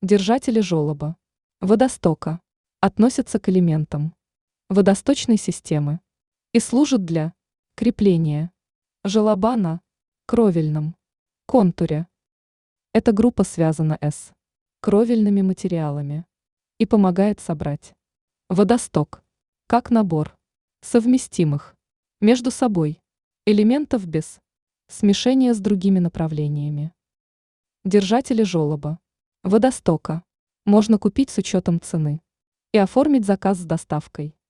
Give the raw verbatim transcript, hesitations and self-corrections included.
Держатели желоба, водостока относятся к элементам водосточной системы и служат для крепления желоба на кровельном контуре. Эта группа связана с кровельными материалами и помогает собрать водосток как набор совместимых между собой элементов без смешения с другими направлениями. Держатели желоба, водостока можно купить с учетом цены и оформить заказ с доставкой.